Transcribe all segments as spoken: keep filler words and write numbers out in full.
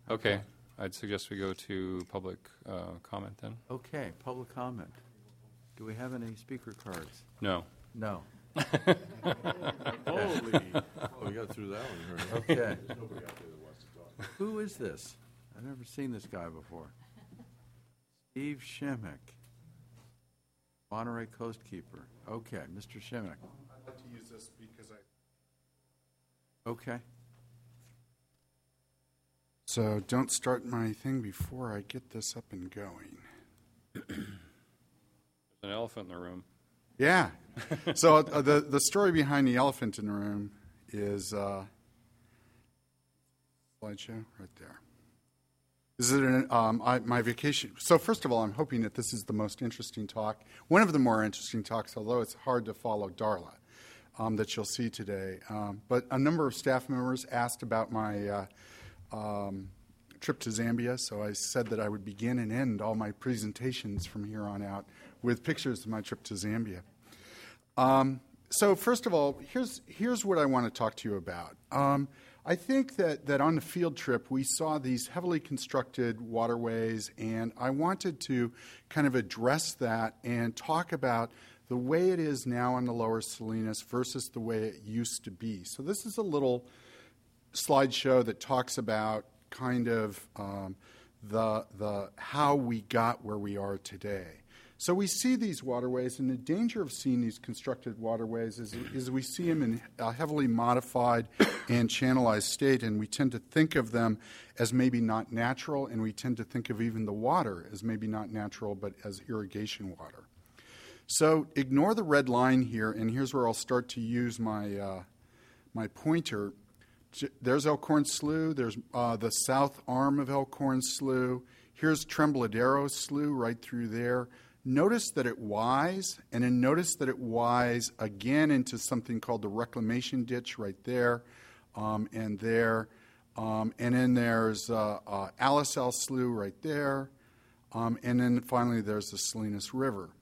Okay, I'd suggest we go to public uh, comment then. Okay, public comment. Do we have any speaker cards? No. No. Holy. Oh, we got through that one. Right? Okay. There's nobody out there that wants to talk. Who is this? I've never seen this guy before. Steve Shimmick, Monterey Coastkeeper. Okay, Mister Shimmick. I'd like to use this because I... Okay. So don't start my thing before I get this up and going. There's an elephant in the room. Yeah. So uh, the, the story behind the elephant in the room is uh, slideshow right there. This is an, um, I, my vacation. So first of all, I'm hoping that this is the most interesting talk, one of the more interesting talks, although it's hard to follow Darla, um, that you'll see today. Um, but a number of staff members asked about my uh, um, trip to Zambia, so I said that I would begin and end all my presentations from here on out with pictures of my trip to Zambia. Um, so first of all, here's here's what I want to talk to you about. Um, I think that, that on the field trip, we saw these heavily constructed waterways, and I wanted to kind of address that and talk about the way it is now on the lower Salinas versus the way it used to be. So this is a little slideshow that talks about kind of um, the, the how we got where we are today. So we see these waterways, and the danger of seeing these constructed waterways is, is we see them in a heavily modified and channelized state, and we tend to think of them as maybe not natural, and we tend to think of even the water as maybe not natural, but as irrigation water. So ignore the red line here, and here's where I'll start to use my, uh, my pointer. There's Elkhorn Slough. There's uh, the south arm of Elkhorn Slough. Here's Trembladero Slough right through there. Notice that it Y's, and then notice that it Y's again into something called the reclamation ditch right there um, and there. Um, and then there's uh, uh, Alisal Slough right there. Um, and then finally there's the Salinas River.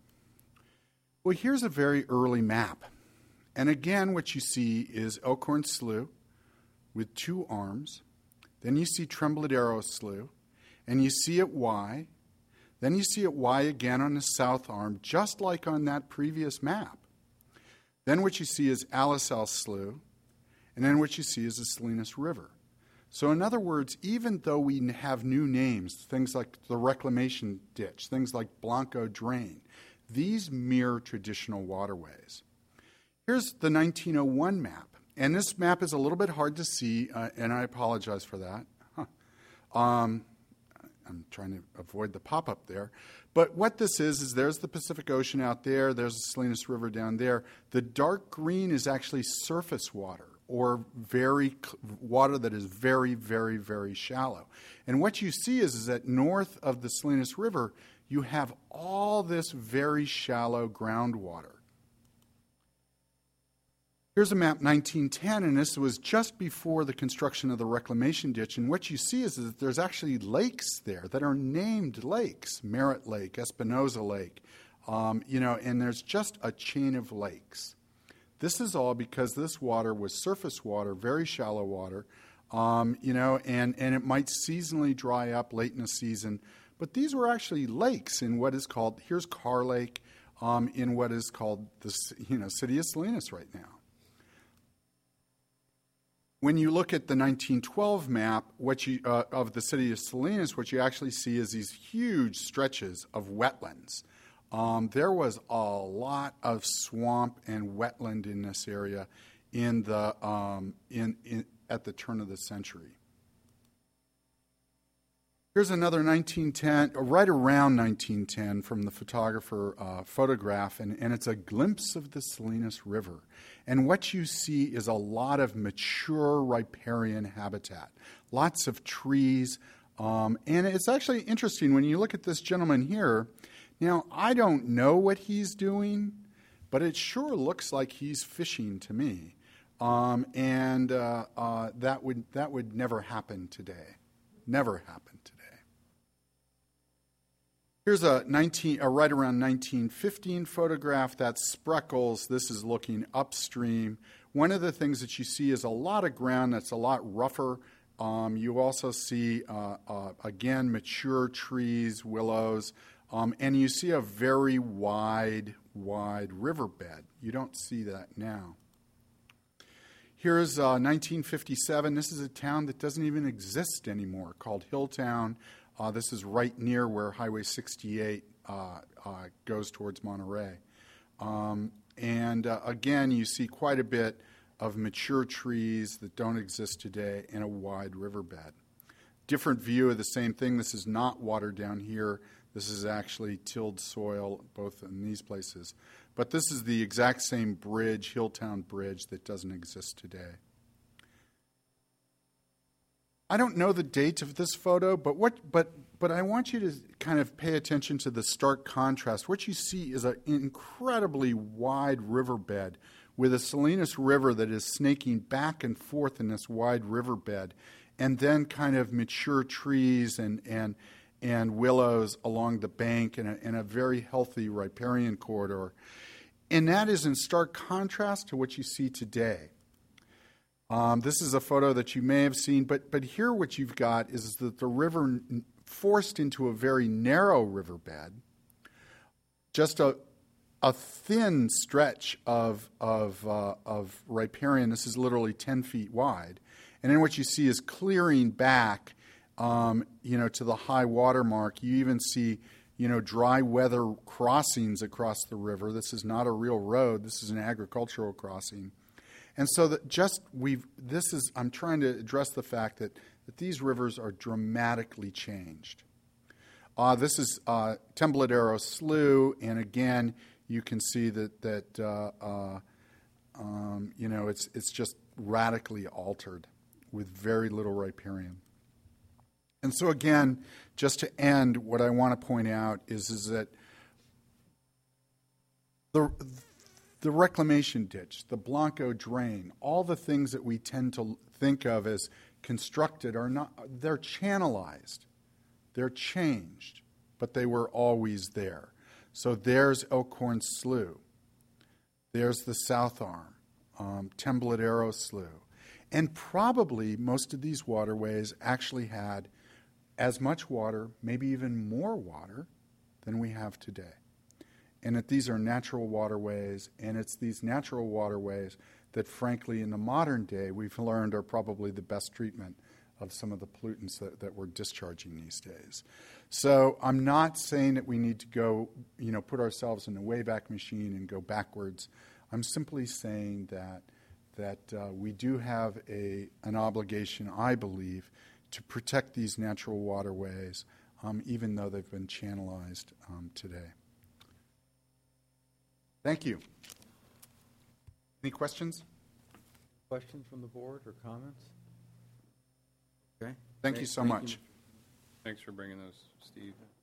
Well, here's a very early map. And again, what you see is Elkhorn Slough with two arms. Then you see Trembladero Slough, and you see it Y. Then you see it Y again on the south arm, just like on that previous map. Then what you see is Alisal Slough, and then what you see is the Salinas River. So in other words, even though we have new names, things like the reclamation ditch, things like Blanco Drain, these mirror traditional waterways. Here's the nineteen oh one map, and this map is a little bit hard to see, uh, and I apologize for that. Huh. Um, I'm trying to avoid the pop-up there. But what this is, is there's the Pacific Ocean out there. There's the Salinas River down there. The dark green is actually surface water, or very water that is very, very, very shallow. And what you see is, is that north of the Salinas River, you have all this very shallow groundwater. Here's a map nineteen ten, and this was just before the construction of the reclamation ditch. And what you see is, is that there's actually lakes there that are named lakes, Merritt Lake, Espinosa Lake, um, you know, and there's just a chain of lakes. This is all because this water was surface water, very shallow water, um, you know, and, and it might seasonally dry up late in the season. But these were actually lakes in what is called, here's Carr Lake, um, in what is called the you know, city of Salinas right now. When you look at the nineteen twelve map what you, uh, of the city of Salinas, what you actually see is these huge stretches of wetlands. Um, there was a lot of swamp and wetland in this area in the, um, in, in, at the turn of the century. Here's another nineteen ten, right around nineteen ten, from the photographer uh, photograph, and, and it's a glimpse of the Salinas River. And what you see is a lot of mature riparian habitat, lots of trees, um, and it's actually interesting when you look at this gentleman here. Now, I don't know what he's doing, but it sure looks like he's fishing to me, um, and uh, uh, that would that would never happen today, never happen today. Here's a, nineteen, a right around nineteen fifteen photograph. That's Spreckles. This is looking upstream. One of the things that you see is a lot of ground that's a lot rougher Um, you also see, uh, uh, again, mature trees, willows, um, and you see a very wide, wide riverbed. You don't see that now. Here's uh, nineteen fifty-seven. This is a town that doesn't even exist anymore, called Hilltown. Uh, this is right near where Highway sixty-eight uh, uh, goes towards Monterey. Um, and uh, again, you see quite a bit of mature trees that don't exist today in a wide riverbed. Different view of the same thing. This is not water down here. This is actually tilled soil, both in these places. But this is the exact same bridge, Hilltown Bridge, that doesn't exist today. I don't know the date of this photo, but what, but, but I want you to kind of pay attention to the stark contrast. What you see is an incredibly wide riverbed with a Salinas River that is snaking back and forth in this wide riverbed, and then kind of mature trees and and and willows along the bank, and a, and a very healthy riparian corridor. And that is in stark contrast to what you see today. Um, this is a photo that you may have seen, but but here what you've got is that the river forced into a very narrow riverbed, just a a thin stretch of of uh, of riparian. This is literally ten feet wide, and then what you see is clearing back, um, you know, to the high water mark. You even see, you know, dry weather crossings across the river. This is not a real road. This is an agricultural crossing. And so that just we've, this is, I'm trying to address the fact that, that these rivers are dramatically changed. Uh, this is uh, Tembladero Slough, and again, you can see that, that uh, uh, um, you know, it's, it's just radically altered with very little riparian. And so again, just to end, what I want to point out is, is that the The reclamation ditch, the Blanco drain, all the things that we tend to think of as constructed are not, they're channelized. They're changed, but they were always there. So there's Elkhorn Slough. There's the South Arm, um, Tembladero Slough. And probably most of these waterways actually had as much water, maybe even more water, than we have today. And that these are natural waterways, and it's these natural waterways that, frankly, in the modern day, we've learned are probably the best treatment of some of the pollutants that, that we're discharging these days. So I'm not saying that we need to go, you know, put ourselves in the Wayback Machine and go backwards. I'm simply saying that that uh, we do have a an obligation, I believe, to protect these natural waterways, um, even though they've been channelized um, today. Thank you. Any questions? Questions from the board or comments? Okay. Thank you so Thank much. Thanks for bringing those, Steve.